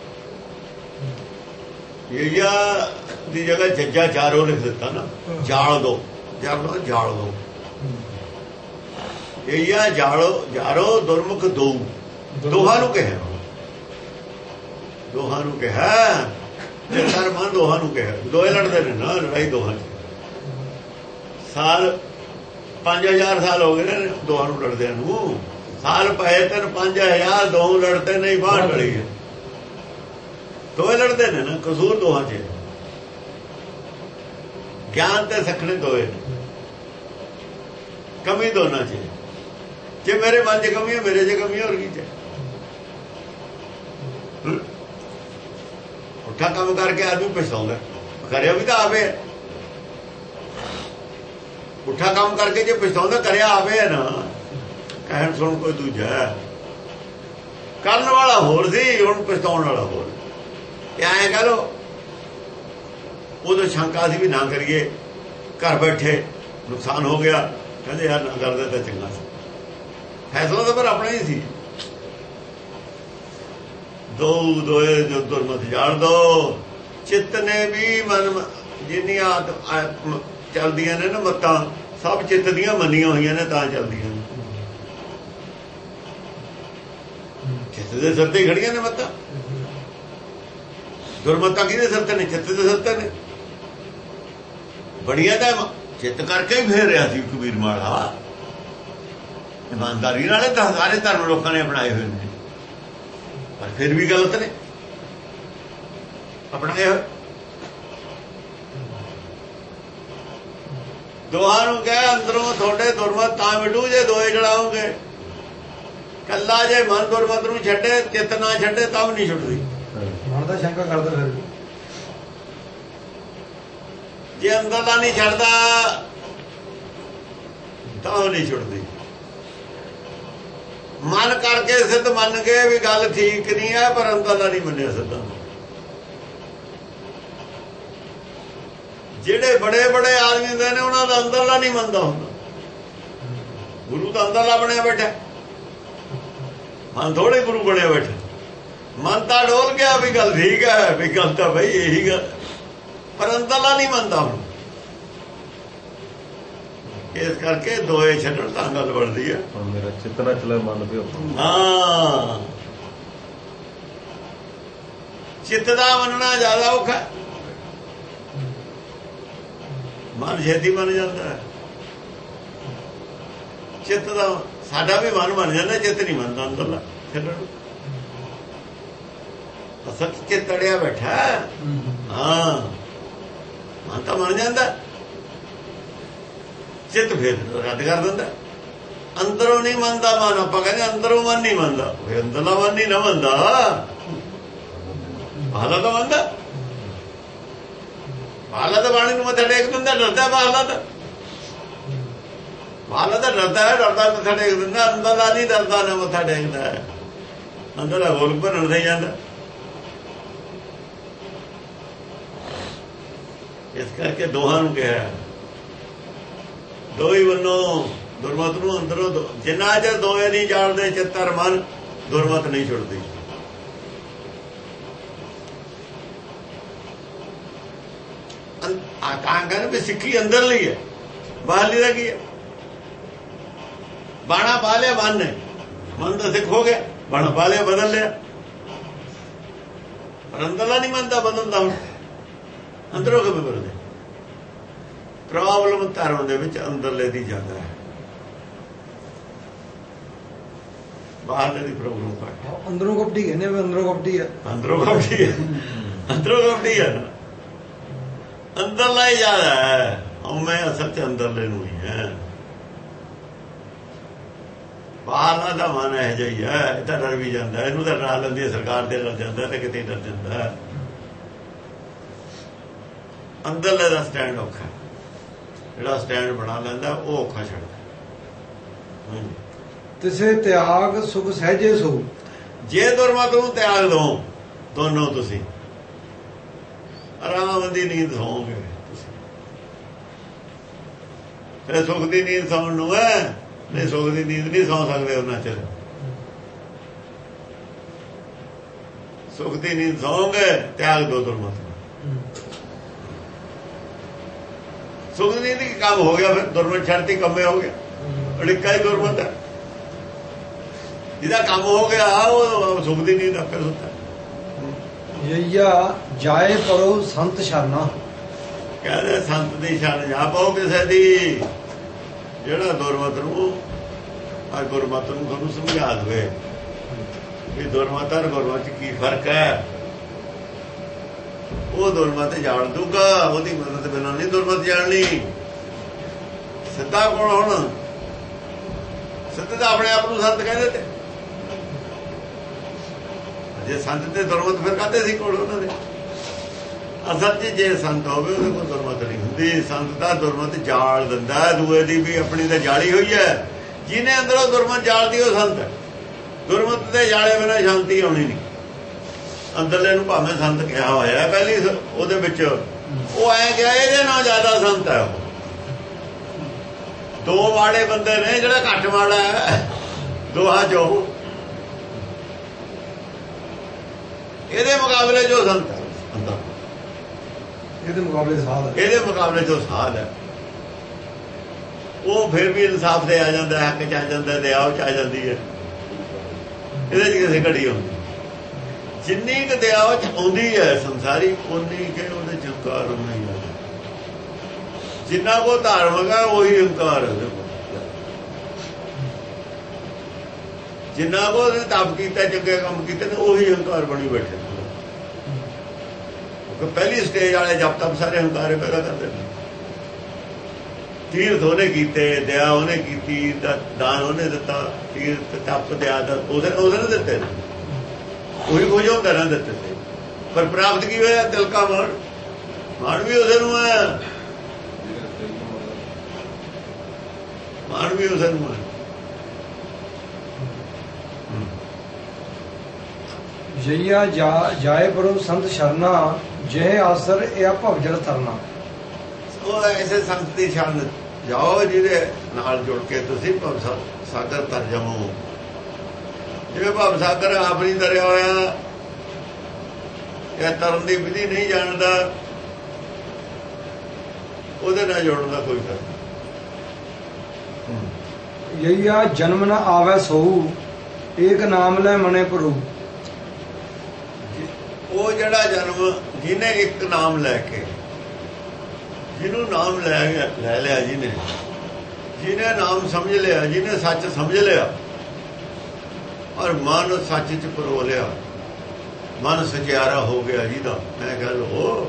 ਯਯਾ ਦੀ ਜਗ੍ਹਾ ਜੱਜਾ ਚਾਰੋ ਲਿਖ ਦਿੱਤਾ ਨਾ, ਜਾਲ ਦੋ, ਜਾਲ ਦੋ। ਯਯਾ ਜਾਲੋ ਜਾਰੋ ਦੁਰਮੁਖ ਦੋ, ਦੋਹਾਂ ਨੂੰ ਕਿਹਾ, ਦੋਹਾਂ ਨੂੰ ਕਿਹਾ। ਸਰ ਮਨ ਦੋਹਾਂ ਨੂੰ ਕਿਹਾ, ਦੋਏ ਲੜਦੇ ਨੇ ਨਾ, ਲੜਾਈ ਦੋਹਾਂ ਚ। ਸਾਲ ਪੰਜ ਹਜ਼ਾਰ ਸਾਲ ਹੋ ਗਏ ਨੇ ਦੋਹਾਂ ਨੂੰ ਲੜਦਿਆਂ ਨੂੰ। ਸਾਲ ਪਏ ਤਿੰਨ ਪੰਜ ਹਜ਼ਾਰ ਦੋ ਲੜਦੇ ਨਹੀਂ, ਬਾਹਰ ਲੜੀ ਹੈ, ਦੋਏ ਲੜਦੇ ਨੇ ਨਾ। ਕਸੂਰ ਦੋਹਾਂ ਚ, ਗਿਆਨ ਤੇ ਸਖਣੇ ਦੋਏ ਨੇ, ਕਮੀ ਦੋਨਾਂ ਚ। ਜੇ ਮੇਰੇ ਮਨ ਚ ਕਮੀ ਹੈ, ਮੇਰੇ ਚ ਕਮੀ ਹੋਰ ਕੀ ਚ। ਉੱਠਾ ਕੰਮ ਕਰਕੇ ਆਦਮੀ ਪਛਤਾਉਂਦਾ, ਕਰਿਆ ਵੀ ਤਾਂ ਆਵੇ। ਉੱਠਾ ਕੰਮ ਕਰਕੇ ਜੇ ਪਛਤਾਉਂਦਾ, ਕਰਿਆ ਆਵੇ ਹੈ ਨਾ। ਕਹਿਣ ਸੁਣ ਕੋਈ ਦੂਜਾ, ਕਰਨ ਵਾਲਾ ਹੋਰ ਸੀ, ਹੁਣ ਪਛਤਾਉਣ ਵਾਲਾ ਹੋਰ। ਐਂ ਕਹ ਲੋ, ਉਦੋਂ ਸ਼ੰਕਾ ਸੀ ਵੀ ਨਾ ਕਰੀਏ, ਘਰ ਬੈਠੇ ਨੁਕਸਾਨ ਹੋ ਗਿਆ, ਕਹਿੰਦੇ ਯਾਰ ਨਾ ਕਰਦੇ ਤਾਂ ਚੰਗਾ ਸੀ। ਫੈਸਲਾ ਤਾਂ ਪਰ ਆਪਣਾ ਹੀ ਸੀ। ਦੋ ਦੋਏ ਜੋ ਦੁਰਮਤ ਜਾਣ ਦੋ। ਚਿੱਤ ਨੇ ਵੀ ਮਨ, ਜਿੰਨੀਆਂ ਚੱਲਦੀਆਂ ਨੇ ਨਾ ਮੱਤਾਂ, ਸਭ ਚਿੱਤ ਦੀਆਂ ਮੰਨੀਆਂ ਹੋਈਆਂ ਨੇ, ਤਾਂ ਚੱਲਦੀਆਂ ਨੇ। ਚਿੱਤ ਦੇ ਸਿਰ ਤੇ ਖੜੀਆਂ ਨੇ ਮੱਤਾਂ। ਦੁਰਮਤਾਂ ਕਿਹਦੇ ਸਿਰ ਤੇ ਨੇ? ਚਿੱਤ ਦੇ ਸਿਰ ਤੇ ਨੇ। ਬੜੀਆਂ ਤਾਂ ਚਿੱਤ ਕਰਕੇ ਹੀ ਫੇਰ ਰਿਹਾ ਸੀ ਕਬੀਰ ਮਾਲਾ। ਇਮਾਨਦਾਰੀ ਨਾਲੇ ਤਾਂ ਸਾਰੇ ਧਰਮ ਲੋਕਾਂ ਨੇ ਅਪਣਾਏ ਹੋਏ ਨੇ, ਪਰ ਫਿਰ ਵੀ ਗਲਤ ਨੇ ਅਪਣਾਏ ਹੋਏ। ਦੋਹਾਂ ਨੂੰ ਕਹਿ ਅੰਦਰੋਂ ਤੁਹਾਡੇ ਦੁਰਮਤ ਤਾਂ ਮਿਟੂ ਜੇ ਦੋਏ ਜਲਾਓਗੇ। ਕੱਲਾ ਜੇ ਮਨ ਦੁਰਮਤ ਨੂੰ ਛੱਡੇ, ਚਿੱਤ ਨਾ ਛੱਡੇ, ਤਾਂ ਵੀ ਨਹੀਂ ਛੁੱਟਦੀ। ਮਨ ਤਾਂ ਸ਼ੰਕਾ ਕਰਦਾ ਫਿਰ ਵੀ। ਜੇ ਅੰਦਰਲਾ ਨਹੀਂ ਛੱਡਦਾ ਤਾਂ ਨਹੀਂ ਛੁੱਟਦੀ। ਮਨ ਕਰਕੇ ਸਿੱਧ ਮੰਨ ਗਏ ਵੀ ਗੱਲ ਠੀਕ ਨਹੀਂ ਹੈ, ਪਰ ਅੰਦਰਲਾ ਨਹੀਂ ਮੰਨਿਆ ਸਿੱਧਾ। ਜਿਹੜੇ ਬੜੇ ਬੜੇ ਆਦਮੀ ਹੁੰਦੇ ਨੇ, ਉਹਨਾਂ ਦਾ ਅੰਦਰਲਾ ਨਹੀਂ ਮੰਨਦਾ ਹੁੰਦਾ। ਗੁਰੂ ਤਾਂ ਅੰਦਰਲਾ ਬਣਿਆ ਬੈਠਾ, ਮਨ ਥੋੜੇ ਗੁਰੂ ਬਣਿਆ ਬੈਠਾ। ਮਨ ਤਾਂ ਡੋਲ ਗਿਆ ਵੀ ਗੱਲ ਠੀਕ ਹੈ, ਵੀ ਗੱਲ ਤਾਂ ਬਈ ਇਹੀ ਗੱਲ, ਪਰ ਅੰਦਰਲਾ ਨਹੀਂ ਮੰਨਦਾ ਹੁਣ। ਇਸ ਕਰਕੇ ਦੋਏ ਛੱਡਣ ਤਾਂ ਗੱਲ ਬਣਦੀ ਹੈ। ਮੇਰਾ ਚਿੱਤ ਨਾ ਚਲੇ ਮਨ ਪਿਓ। ਹਾਂ, ਚਿੱਤ ਦਾ ਮੰਨਣਾ ਜ਼ਿਆਦਾ ਔਖਾ। ਮਨ ਛੇਤੀ ਮੰਨ ਜਾਂਦਾ ਹੈ। ਚਿੱਤ ਦਾ ਸਾਡਾ ਵੀ ਮਨ ਮੰਨ ਜਾਂਦਾ, ਚਿੱਤ ਨਹੀਂ ਮੰਨਦਾ ਅੰਦਰਲਾ ਛੱਡਣ। ਅਸਲ ਚਿੱਤ ਅੜਿਆ ਬੈਠਾ। ਹਾਂ, ਮਨ ਤਾਂ ਮੰਨ ਜਾਂਦਾ, ਚਿੱਤ ਫਿਰ ਰੱਦ ਕਰ ਦਿੰਦਾ। ਅੰਦਰੋਂ ਨਹੀਂ ਮੰਨਦਾ ਮਨ। ਆਪਾਂ ਕਹਿੰਦੇ ਅੰਦਰੋਂ ਮਨ ਨਹੀਂ ਮੰਨਦਾ, ਫਿਰ ਅੰਦਰਲਾ ਮਨ ਨਹੀਂ ਨਾ ਮੰਨਦਾ, ਬਾਹਲਾ ਤਾਂ ਮੰਨਦਾ। ਬਾਹਲਾ ਤਾਂ ਬਾਣੀ ਨੂੰ ਮੱਥਾ ਟੇਕ ਦਿੰਦਾ, ਡਰਦਾ ਬਾਹਲਾ ਤਾਂ। ਬਾਹਲਾ ਤਾਂ ਡਰਦਾ ਹੈ, ਡਰਦਾ ਮੱਥਾ ਟੇਕ ਦਿੰਦਾ। ਅੰਦਰਲਾ ਨਹੀਂ ਡਰਦਾ, ਨਾ ਮੱਥਾ ਟੇਕਦਾ। ਅੰਦਰਲਾ ਹੋਰ ਭਰਨ ਨਹੀਂ ਜਾਂਦਾ। ਇਸ ਕਰਕੇ ਦੋਹਾਂ ਨੂੰ ਕਿਹਾ, ਦੋ ਹੀ ਬੰਨੋ ਦੁਰਮਤ ਨੂੰ ਅੰਦਰੋਂ। ਜਿੰਨਾ ਚਿਰ ਦੋਏ ਨਹੀਂ ਜਾਣਦੇ ਚਿੱਤਰ ਮਨ, ਦੁਰਮਤ ਨਹੀਂ ਛੁੱਟਦੀ। ਤਾਂ ਕਹਿੰਦੇ ਵੀ ਸਿੱਖੀ ਅੰਦਰਲੀ ਹੈ, ਬਾਹਰਲੀ ਦਾ ਕੀ ਹੈ? ਬਾਣਾ ਪਾ ਲਿਆ ਮਨ ਨੇ, ਮਨ ਤਾਂ ਸਿੱਖ ਹੋ ਗਿਆ, ਬਾਣਾ ਪਾ ਲਿਆ, ਬਦਲ ਲਿਆ। ਪਰ ਅੰਦਰਲਾ ਨਹੀਂ ਮੰਨਦਾ ਬਦਲਦਾ। ਹੁਣ ਅੰਦਰੋਂ ਕਿਵੇਂ ਬਦਲੇ? ਪ੍ਰੋਬਲਮ ਧਰਮ ਦੇ ਵਿੱਚ ਅੰਦਰਲੇ ਦੀ ਜ਼ਿਆਦਾ ਹੈ, ਬਾਹਰਲੇ ਦੀ ਪ੍ਰੋਬਲਮ ਘੱਟ। ਅੰਦਰੋਂ ਕਪਟੀ ਕਹਿੰਦੇ ਵੀ ਅੰਦਰੋਂ ਕਪਟੀ ਹੈ, ਅੰਦਰੋਂ ਕਪਟੀ ਹੈ, ਅੰਦਰੋਂ ਕਪਟੀ ਹੈ ਨਾ, ਅੰਦਰਲਾ ਹੀ ਜ਼ਿਆਦਾ ਹੈ। ਮੈਂ ਅਸਲ ਚ ਅੰਦਰਲੇ ਨੂੰ ਹੀ ਹੈ, ਬਾਹਰਲਾ ਦਾ ਮਨ ਇਹੋ ਜਿਹਾ ਹੀ ਹੈ। ਇਹ ਤਾਂ ਡਰ ਵੀ ਜਾਂਦਾ, ਇਹਨੂੰ ਤਾਂ ਡਰਾ ਲੈਂਦੀ ਹੈ ਸਰਕਾਰ ਤੇ, ਡਰ ਜਾਂਦਾ ਤੇ ਕਿਤੇ ਡਰ ਜਾਂਦਾ। ਅੰਦਰਲੇ ਦਾ ਸਟੈਂਡ ਔਖਾ, ਜਿਹੜਾ ਸਟੈਂਡ ਬਣਾ ਲੈਂਦਾ ਉਹ ਔਖਾ ਛੱਡਦਾ। ਤਿਸੇ ਤਿਆਗ ਸੁਖ ਸਹਿਜੇ ਸੋ, ਜੇ ਦੁਰਮਤ ਨੂੰ ਤਿਆਗ ਦੋ ਦੋਨੋਂ, ਤੁਸੀਂ ਆਰਾਮ ਦੀ ਨੀਂਦ ਸੌਂਗੇ। ਤੁਸੀਂ ਫਿਰ ਸੁੱਖ ਦੀ ਨੀਂਦ ਸੌਣ ਨੂੰ ਹੈ, ਨਹੀਂ ਸੁੱਖ ਦੀ ਨੀਂਦ ਨਹੀਂ ਸੌਂ ਸਕਦੇ ਉਹਨਾਂ ਚਿਰ। ਸੁੱਖ ਦੀ ਨੀਂਦ ਸੌਂਗੇ, ਤਿਆਗ ਦੋ ਦੁਰਮਤ ਨੂੰ। ਸੁੱਖ ਦੀ ਨੀਂਦ ਕੀ ਕੰਮ ਹੋ ਗਿਆ? ਫਿਰ ਦੁਰਮਤ ਛੱਡਤੀ ਕੰਮੇ ਹੋ ਗਿਆ, ਅੜਿੱਕਾ ਹੀ ਦੁਰਮਤ ਹੈ। ਜਿਹਦਾ ਕੰਮ ਹੋ ਗਿਆ ਉਹ ਸੁੱਖ ਦੀ ਨੀਂਦ ਆਪੇ ਸੁੱਤਾ। ਯਈਆ ਜਾਏ ਪਰੋ ਸੰਤ ਸ਼ਰਨਾ, ਕਹਿੰਦੇ ਸੰਤ ਦੀ ਸ਼ਰਨ ਜਾ ਪਾਓ ਕਿਸੇ ਦੀ, ਜਿਹੜਾ ਦੁਰਮਤ ਨੂੰ ਔਰ ਗੁਰਮਤ ਨੂੰ ਤੁਹਾਨੂੰ ਸਮਝਾ ਦੇਵੇ ਵੀ ਦੁਰਮਤ ਔਰ ਗੁਰਮਤ ਕੀ ਫਰਕ ਹੈ। ਉਹ ਦੁਰਮਤ ਜਾਣ ਦੂਗਾ, ਉਹਦੀ ਮਦਦ ਬਿਨਾਂ ਨਹੀਂ ਦੁਰਮਤ ਜਾਣਨੀ। ਸਿੱਧਾ ਕੋਣ ਹੁਣ? ਸਿੱਧੇ ਤਾਂ ਆਪਣੇ ਆਪ ਨੂੰ ਸੰਤ ਕਹਿੰਦੇ ਤੇ, ਜੇ ਸੰਤ ਤੇ ਦੁਰਮਤ ਫਿਰ ਕਾਹਦੇ ਸੀ ਕੋਲ ਉਹਨਾਂ ਦੇ? ਅਸਲ ਚ ਜੇ ਸੰਤ ਹੋਵੇ ਉਹਦੇ ਕੋਲ ਦੁਰਮਤ ਨਹੀਂ ਹੁੰਦੀ। ਸੰਤ ਦਾ ਦੁਰਮਤ ਜਾਲ ਦਿੰਦਾ, ਦੂਏ ਦੀ ਵੀ ਆਪਣੀ ਤਾਂ ਜਾਲੀ ਹੋਈ ਹੈ। ਜਿਹਨੇ ਅੰਦਰੋਂ ਦੁਰਮਤ ਜਾਲਦੀ ਉਹ ਸੰਤ ਹੈ। ਦੁਰਮਤ ਦੇ ਜਾਲੇ ਬਿਨਾਂ ਸ਼ਾਂਤੀ ਆਉਣੀ ਨਹੀਂ। ਅੰਦਰਲੇ ਨੂੰ ਭਾਵੇਂ ਸੰਤ ਕਿਹਾ ਹੋਇਆ ਪਹਿਲੀ ਉਹਦੇ ਵਿੱਚ, ਉਹ ਐ ਕਿਹਾ ਇਹਦੇ ਨਾਲ ਜ਼ਿਆਦਾ ਸੰਤ ਹੈ। ਉਹ ਦੋ ਮਾੜੇ ਬੰਦੇ ਨੇ, ਜਿਹੜਾ ਘੱਟ ਮਾੜਾ ਹੈ ਦੋਹਾਂ ਚੋਂ, ਇਹਦੇ ਮੁਕਾਬਲੇ ਜੋ ਸੰਤ ਹੈ ਅੰਦਰ, ਇਹਦੇ ਮੁਕਾਬਲੇ ਸਾਧ ਹੈ, ਇਹਦੇ ਮੁਕਾਬਲੇ ਜੋ ਸਾਧ ਹੈ। ਉਹ ਫਿਰ ਵੀ ਇਨਸਾਫ ਤੇ ਆ ਜਾਂਦਾ, ਹੱਕ ਚ ਆ ਜਾਂਦਾ, ਦਇਆ ਚ ਆ ਜਾਂਦੀ ਹੈ। ਇਹਦੇ ਚ ਕਿਸੇ ਘੜੀ ਆਉਂਦੀ, ਜਿੰਨੀ ਕੁ ਦਇਆ ਚ ਆਉਂਦੀ ਹੈ ਸੰਸਾਰੀ, ਉਨੀ ਕਿ ਉਹਦੇ ਚ ਹੰਕਾਰ ਨਹੀਂ ਹੈ। ਜਿੰਨਾ ਕੋ ਧਾਰਮਿਕ ਹੈ ਉਹੀ ਹੰਕਾਰ ਹੈ। ਜਿੰਨਾ ਕੋ ਉਹਨੇ ਤਪ ਕੀਤਾ, ਚੰਗੇ ਕੰਮ ਕੀਤੇ ਨੇ, ਉਹੀ ਹੰਕਾਰ ਬਣੀ ਬੈਠੇ। ਪਹਿਲੀ ਸਟੇਜ ਵਾਲੇ ਜਪ ਤਪ ਸਾਰੇ ਹੰਕਾਰੇ ਪੈਦਾ ਕਰਦੇ ਨੇ। ਤੀਰਥ ਉਹਨੇ ਕੀਤੇ, ਦਇਆ ਉਹਨੇ ਕੀਤੀ, ਦਾਨ ਉਹਨੇ ਦਿੱਤਾ, ਤੀਰਥ ਤਪ ਦਇਆ ਦਾ ਉਹਦੇ ਉਹਨੇ ਦਿੱਤੇ ਨੇ, ਉਹੀ ਕੁਝ ਹੁੰਦਾ ਨਾ ਦਿੱਤੇ ਸੀ। ਪਰ ਪ੍ਰਾਪਤ ਕੀ ਹੋਇਆ? ਤਿਲਕਾ ਮਾਣ। ਮਾਣ ਵੀ ਉਸੇ ਨੂੰ ਹੈ, ਮਾਣ ਵੀ ਉਸੇ ਨੂੰ ਹੈ। ਯਈਆ ਜਾਏ ਪਰੋ ਸੰਤ ਸ਼ਰਨਾ, ਜੇ ਆਸਰ ਇਹ ਭਵਜਲ ਤਰਨਾ। ਉਹ ਐਸੇ ਸੰਤ ਦੀ ਸ਼ਰਨ ਜਾਓ ਜਿਹਦੇ ਨਾਲ ਜੁੜ ਕੇ ਤੁਸੀਂ ਭਵ ਸਾਗਰ ਤਰ ਜਾਵੋ। ਜਿਵੇਂ ਭਵ ਸਾਗਰ ਆਪ ਨਹੀਂ ਤਰਿਆ ਹੋਇਆ, ਇਹ ਤਰਨ ਦੀ ਵਿਧੀ ਨਹੀਂ ਜਾਣਦਾ, ਉਹਦੇ ਨਾਲ ਜੁੜਨ ਦਾ ਕੋਈ ਫਾਇਦਾ। ਯਈਆ ਜਨਮ ਨ ਆਵੇ ਸੋਊ, ਏਕ ਨਾਮ ਲੈ ਮਨੇ ਪ੍ਰਭੂ। ਉਹ ਜਿਹੜਾ ਜਨਮ ਜਿਹਨੇ ਇੱਕ ਨਾਮ ਲੈ ਕੇ, ਜਿਹਨੂੰ ਨਾਮ ਲੈ ਲੈ ਲਿਆ, ਜਿਹਨੇ ਜਿਹਨੇ ਨਾਮ ਸਮਝ ਲਿਆ, ਜਿਹਨੇ ਸੱਚ ਸਮਝ ਲਿਆ ਔਰ ਮਨ ਸੱਚ ਚ ਪਰੋ ਲਿਆ, ਮਨ ਸਚਿਆਰਾ ਹੋ ਗਿਆ ਜਿਹਦਾ। ਮੈਂ ਕਹਿ ਲੋ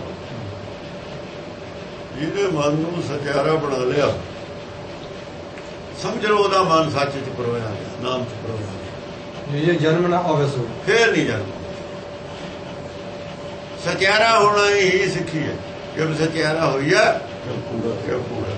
ਜਿਹਨੇ ਮਨ ਨੂੰ ਸਚਿਆਰਾ ਬਣਾ ਲਿਆ, ਸਮਝ ਲਓ ਉਹਦਾ ਮਨ ਸੱਚ ਚ ਪਰੋਇਆ, ਨਾਮ ਚ ਪਰੋਇਆ। ਇਹ ਜਨਮ ਨਾ ਆਵੇ ਸੋ, ਫੇਰ ਨਹੀਂ ਜਨਮ। ਸਚਿਆਰਾ ਹੋਣਾ ਹੀ ਸਿੱਖੀ ਹੈ। ਜਦ ਸਚਿਆਰਾ ਹੋਈਆ ਕਿਉਂ ਪੂਰਾ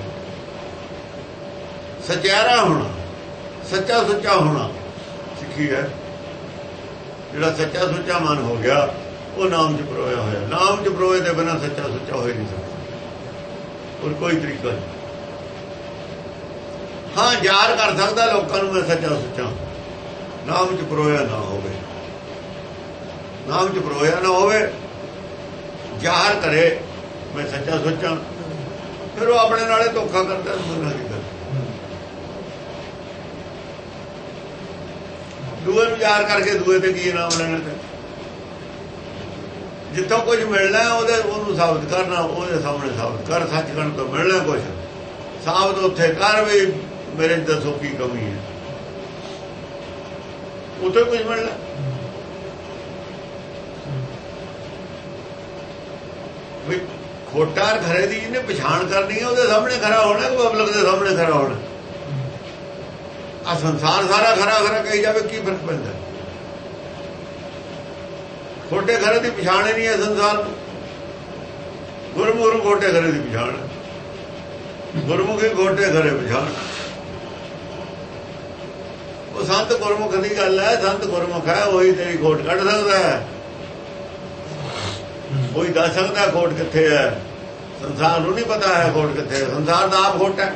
ਸਚਿਆਰਾ ਹੋਣਾ, ਸੱਚਾ ਸੁੱਚਾ ਹੋਣਾ ਸਿੱਖੀ ਹੈ। ਜਿਹੜਾ ਸੱਚਾ ਸੁੱਚਾ ਮਨ ਹੋ ਗਿਆ ਉਹ ਨਾਮ ਚ ਪਰੋਇਆ ਹੋਇਆ। ਨਾਮ ਚ ਪਰੋਏ ਦੇ ਬਿਨਾਂ ਸੱਚਾ ਸੁੱਚਾ ਹੋ ਹੀ ਨਹੀਂ ਸਕਦਾ, ਹੋਰ ਕੋਈ ਤਰੀਕਾ ਨਹੀਂ। ਹਾਂ, ਜ਼ਾਹਰ ਕਰ ਸਕਦਾ ਲੋਕਾਂ ਨੂੰ ਮੈਂ ਸੱਚਾ ਸੁੱਚਾ, ਨਾਮ ਚ ਪਰੋਇਆ ਨਾ ਹੋਵੇ। ਨਾਮ ਚ ਪਰੋਇਆ ਨਾ ਹੋਵੇ, ਜ਼ਾਹਰ ਕਰੇ ਮੈਂ ਸੱਚਾ ਸੁੱਚਾ, ਫਿਰ ਉਹ ਆਪਣੇ ਨਾਲੇ ਧੋਖਾ ਕਰਦਾ। ਦੂਰ ਕੀ ਕਰ ਦੂਏ ਨੂੰ ਜ਼ਾਹਰ ਕਰਕੇ ਦੂਏ ਤੇ ਕੀ ਨਾਮ ਲੈਣਾ ਤੇ ਜਿੱਥੋਂ ਕੁਝ ਮਿਲਣਾ ਉਹਦੇ ਉਹਨੂੰ ਸਾਬਤ ਕਰਨਾ, ਉਹਦੇ ਸਾਹਮਣੇ ਸਾਬਤ ਕਰ। ਸੱਚਖੰਡ ਤੋਂ ਮਿਲਣਾ ਕੁਝ ਸਾਬਤ ਉੱਥੇ ਕਰ ਵੀ ਮੇਰੇ ਦੱਸੋ ਕੀ ਕਮੀ ਹੈ, ਉੱਥੇ ਕੁਝ ਮਿਲਣਾ। ਵੀ ਖੋਟਾ ਖਰੇ ਦੀ ਜਿਹਨੇ ਪਛਾਣ ਕਰਨੀ ਹੈ ਉਹਦੇ ਸਾਹਮਣੇ ਖੜਾ ਹੋਣਾ ਕਿ ਪਬਲਿਕ ਦੇ ਸਾਹਮਣੇ ਖੜਾ ਹੋਣਾ। ਆ ਸੰਸਾਰ ਸਾਰਾ ਖਰਾ ਖਰਾ ਕਹੀ ਜਾਵੇ ਕੀ ਫਰਕ ਪੈਂਦਾ? ਖੋਟੇ ਖਰੇ ਦੀ ਪਛਾਣ ਹੀ ਨਹੀਂ ਹੈ ਸੰਸਾਰ ਨੂੰ। ਗੁਰਮੁਖ ਖੋਟੇ ਖਰੇ ਦੀ ਪਛਾਣ, ਗੁਰਮੁਖੀ ਖੋਟੇ ਖਰੇ ਪਛਾਣ। ਉਹ ਸੰਤ ਗੁਰਮੁਖ ਦੀ ਗੱਲ ਹੈ, ਸੰਤ ਗੁਰਮੁਖ ਹੈ ਉਹੀ ਤੇਰੀ ਖੋਟ ਕੱਢ ਸਕਦਾ ਹੈ, ਉਹੀ ਦੱਸ ਸਕਦਾ ਖੋਟ ਕਿੱਥੇ ਹੈ। ਸੰਸਾਰ ਨੂੰ ਨਹੀਂ ਪਤਾ ਹੈ ਖੋਟ ਕਿੱਥੇ ਹੈ। ਸੰਸਾਰ ਦਾ ਆਪ ਖੋਟਾ,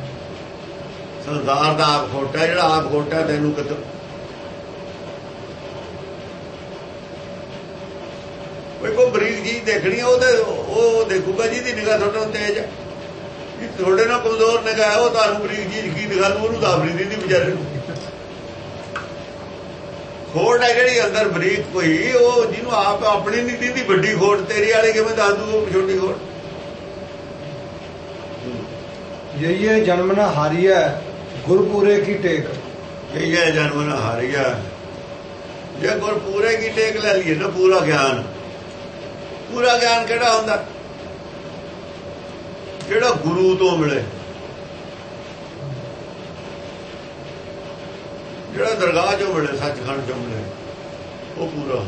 ਸੰਸਾਰ ਦਾ ਆਪ ਖੋਟਾ, ਜਿਹੜਾ ਆਪ ਖੋਟਾ ਤੈਨੂੰ ਕਿੱਥੇ। ਕੋਈ ਕੋਈ ਬਰੀਕ ਚੀਜ਼ ਦੇਖਣੀ ਉਹਦੇ ਉਹ ਦੇਖੂਗਾ ਜਿਹਦੀ ਨਿਗਾਹ ਤੁਹਾਡੇ ਨਾਲ ਤੇਜ਼ ਹੈ। ਤੁਹਾਡੇ ਨਾਲ ਕਮਜ਼ੋਰ ਨਿਗਾਹ ਉਹ ਤੁਹਾਨੂੰ ਬਰੀਕ ਚੀਜ਼ ਕੀ ਦਿਖਾ ਦੂ, ਉਹਨੂੰ ਦਾਬਰੀ ਦੀ ਵਿਚਾਰੇ ਨੂੰ। ਖੋਟ ਹੈ ਜਿਹੜੀ ਅੰਦਰ ਬਰੀਕ ਕੋਈ, ਉਹ ਜਿਹਨੂੰ ਆਪ ਆਪਣੀ ਨੀਤੀ ਦੀ ਵੱਡੀ ਖੋਟ ਤੇਰੀ ਵਾਲੇ ਕਿਵੇਂ ਦੱਸ ਦੂ ਉਹ ਛੋਟੀ ਖੋਟ। ਜਈਏ ਜਨਮ ਨਾ ਹਾਰੀਐ ਗੁਰਪੂਰੇ ਕੀ ਟੇਕ, ਜਈਏ ਜਨਮ ਨਾ ਹਾਰੀਐ। ਜੇ ਗੁਰਪੂਰੇ ਕੀ ਟੇਕ ਲੈ ਲਈਏ ਨਾ, ਪੂਰਾ ਗਿਆਨ। ਪੂਰਾ ਗਿਆਨ ਕਿਹੜਾ ਹੁੰਦਾ? ਜਿਹੜਾ ਗੁਰੂ ਤੋਂ ਮਿਲੇ, ਜਿਹੜਾ ਦਰਗਾਹ ਚੋਂ ਮਿਲੇ, ਸੱਚਖੰਡ ਚੋਂ ਮਿਲੇ, ਉਹ ਪੂਰਾ।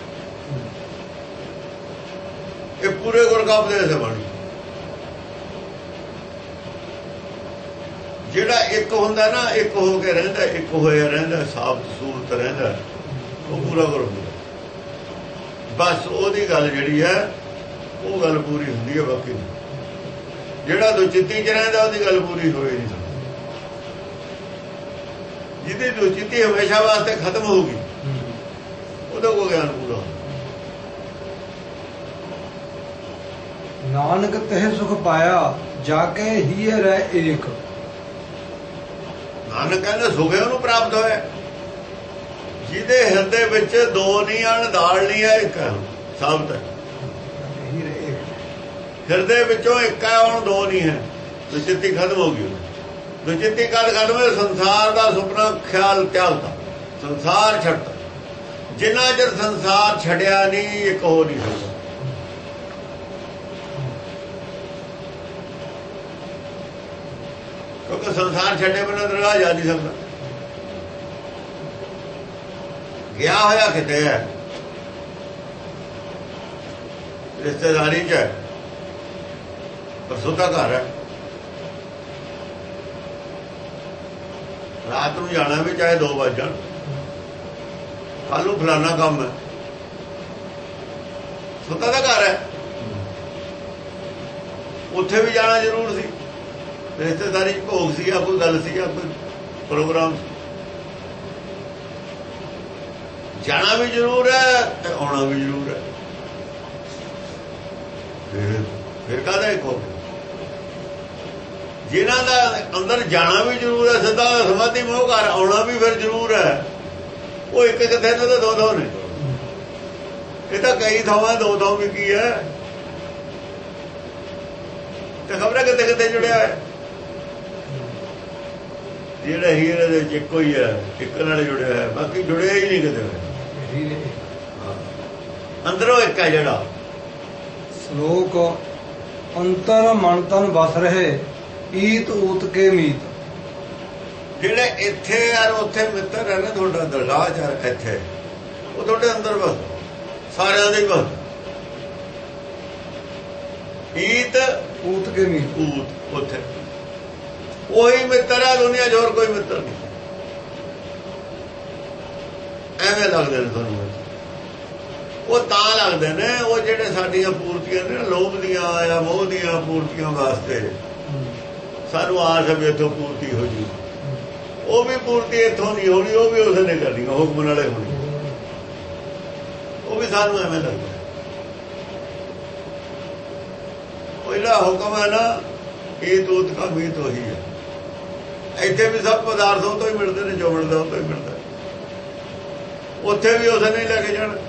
ਇਹ ਪੂਰੇ ਗੁਰ ਕਾ ਉਪਦੇਸ਼ ਹੈ ਬਾਣੀ। ਜਿਹੜਾ ਇੱਕ ਹੁੰਦਾ ਨਾ, ਇੱਕ ਹੋ ਕੇ ਰਹਿੰਦਾ, ਇੱਕ ਹੋਇਆ ਰਹਿੰਦਾ, ਸਾਬਤ ਸੂਰਤ ਰਹਿੰਦਾ, ਉਹ ਪੂਰਾ ਗੁਰੂ। ਬਸ ਉਹਦੀ ਗੱਲ ਜਿਹੜੀ ਹੈ ਉਹ ਗੱਲ ਪੂਰੀ ਹੁੰਦੀ ਹੈ। ਬਾਕੀ ਜਿਹੜਾ ਦੁਚਿੱਤੀ ਚ ਰਹਿੰਦਾ ਉਹਦੀ ਗੱਲ ਪੂਰੀ ਹੋਏ ਨਹੀਂ ਸਕਦੀ। ਜਿਹਦੀ ਦੁਚਿੱਤੀ ਹਮੇਸ਼ਾ ਵਾਸਤੇ ਖਤਮ ਹੋਊਗੀ ਉਹਦਾ ਕੋਈ ਗਿਆਨ ਪੂਰਾ। ਨਾਨਕ ਤਹਿ ਸੁਖ ਪਾਇਆ ਜਾ ਕੇ ਹੀ ਰਹਿ ਏਕ। ਨਾਨਕ ਕਹਿੰਦਾ ਸੁਖ ਉਹਨੂੰ ਪ੍ਰਾਪਤ ਹੋਇਆ ਜਿਹਦੇ ਹਿਰਦੇ ਵਿੱਚ ਦੋ ਨਹੀਂ ਹਨ, ਦਾਲ ਨਹੀਂ ਹੈ, ਇੱਕ ਹੈ ਸਾਬਤ ਹੈ। ਹਿਰਦੇ ਵਿੱਚੋਂ ਇੱਕ ਹੈ, ਹੁਣ ਦੋ ਨਹੀਂ ਹੈ। ਦੁਚਿੱਤੀ ਖਤਮ ਹੋ ਗਈ। ਦੁਚਿੱਤੀ ਕਦ ਖਤਮ ਹੋਈ? ਸੰਸਾਰ ਦਾ ਸੁਪਨਾ ਖਿਆਲ ਤਿਆਗਦਾ, ਸੰਸਾਰ ਛੱਡਦਾ। ਜਿੰਨਾ ਚਿਰ ਸੰਸਾਰ ਛੱਡਿਆ ਨਹੀਂ, ਇੱਕ ਹੋ ਨਹੀਂ ਸਕਦਾ। ਕਿਉਂਕਿ ਸੰਸਾਰ ਛੱਡੇ ਬਿਨਾਂ ਦਰਗਾਹ ਜਾ ਨਹੀਂ ਸਕਦਾ। ਗਿਆ ਹੋਇਆ ਕਿਤੇ ਹੈ, ਰਿਸ਼ਤੇਦਾਰੀ ਚ ਹੈ, ਪਰ ਸੁੱਤਾ ਘਰ ਹੈ। ਰਾਤ ਨੂੰ ਜਾਣਾ ਵੀ ਚਾਹੇ ਦੋ ਵੱਜ ਜਾਣ, ਕੱਲ ਨੂੰ ਫਲਾਨਾ ਕੰਮ ਹੈ, ਸੁੱਤਾ ਦਾ ਘਰ ਹੈ। ਉੱਥੇ ਵੀ ਜਾਣਾ ਜ਼ਰੂਰ ਸੀ, ਰਿਸ਼ਤੇਦਾਰੀ ਚ ਭੋਗ ਸੀ, ਜਾਂ ਕੋਈ ਗੱਲ ਸੀ, ਜਾਂ ਕੋਈ ਪ੍ਰੋਗਰਾਮ ਸੀ। ਜਾਣਾ ਵੀ ਜ਼ਰੂਰ ਹੈ ਤੇ ਆਉਣਾ ਵੀ ਜ਼ਰੂਰ ਹੈ। ਫਿਰ ਕਾਹਦਾ ਇੱਕ ਹੋ? ਜਿਨ੍ਹਾਂ ਦਾ ਅੰਦਰ ਜਾਣਾ ਵੀ ਜ਼ਰੂਰ ਹੈ, ਸਿੱਧਾ ਸਮਾਧੀ ਮੋਹ ਘਰ ਆਉਣਾ ਵੀ ਫਿਰ ਜ਼ਰੂਰ ਹੈ। ਉਹ ਇੱਕ ਕਿਤੇ ਨਾ ਤਾਂ ਦੋ ਦੋ ਨੇ। ਇਹ ਤਾਂ ਕਈ ਥਾਵਾਂ ਦੋ ਦੋ ਵੀ ਕੀ ਹੈ, ਤੇ ਖਬਰ ਕਿਤੇ ਕਿਤੇ ਜੁੜਿਆ ਹੈ। ਜਿਹੜਾ ਹੀ ਇਹਦੇ ਵਿੱਚ ਇੱਕੋ ਹੀ ਹੈ, ਇੱਕ ਨਾਲ ਜੁੜਿਆ ਹੈ, ਬਾਕੀ ਜੁੜਿਆ ਹੀ ਨਹੀਂ ਕਿਤੇ। ਅੰਦਰੋਂ ਇੱਕ ਹੈ ਜਿਹੜਾ। ਸ਼ਲੋਕ ਅੰਤਰ ਮਨ ਤਨ ਵਸ ਰਹੇ ਈਤ ਊਤ ਕੇ ਮੀਤ। ਜਿਹੜੇ ਇੱਥੇ ਯਾਰ ਉੱਥੇ ਮਿੱਤਰ ਹੈ ਨਾ ਤੁਹਾਡਾ ਦਰਗਾਹ ਚ ਇੱਥੇ, ਉਹ ਤੁਹਾਡੇ ਅੰਦਰ ਬਸ ਸਾਰਿਆਂ ਦੇ ਹੀ ਬਸ। ਈਤ ਊਤ ਕੇ ਮੀਤ, ਊਤ ਉੱਥੇ ਉਹੀ ਮਿੱਤਰ ਹੈ, ਦੁਨੀਆ 'ਚ ਹੋਰ ਕੋਈ ਮਿੱਤਰ ਨਹੀਂ। ਐਵੇਂ ਲੱਗਦੇ ਨੇ ਤੁਹਾਨੂੰ ਉਹ, ਤਾਂ ਲੱਗਦੇ ਨੇ ਉਹ ਜਿਹੜੇ ਸਾਡੀਆਂ ਪੂਰਤੀਆਂ ਨੇ ਲੋਭ ਦੀਆਂ ਜਾਂ ਮੋਹ ਦੀਆਂ ਪੂਰਤੀਆਂ ਵਾਸਤੇ ਸਾਨੂੰ ਆਸ ਵੀ ਇੱਥੋਂ ਪੂਰਤੀ ਹੋ ਜੂ। ਉਹ ਵੀ ਪੂਰਤੀ ਇੱਥੋਂ ਨਹੀਂ ਹੋਣੀ, ਉਹ ਵੀ ਉਸ ਨੇ ਕਰਨੀ, ਹੁਕਮ ਨਾਲੇ ਹੋਣੀ। ਉਹ ਵੀ ਸਾਨੂੰ ਐਵੇਂ ਲੱਗਦਾ ਉਹ ਜਿਹੜਾ ਹੁਕਮ ਹੈ ਨਾ, ਇਹ ਦੂਤ ਕਾ ਮੀਤ ਉਹੀ ਹੈ। ਇੱਥੇ ਵੀ ਸਭ ਪਦਾਰਥ ਉਹ ਤੋਂ ਹੀ ਮਿਲਦੇ ਨੇ, ਜੋ ਮਿਲਦਾ ਉਹ ਤੋਂ ਹੀ ਮਿਲਦਾ। ਉੱਥੇ ਵੀ ਉਸ ਨੇ ਲੈ ਕੇ ਜਾਣਾ।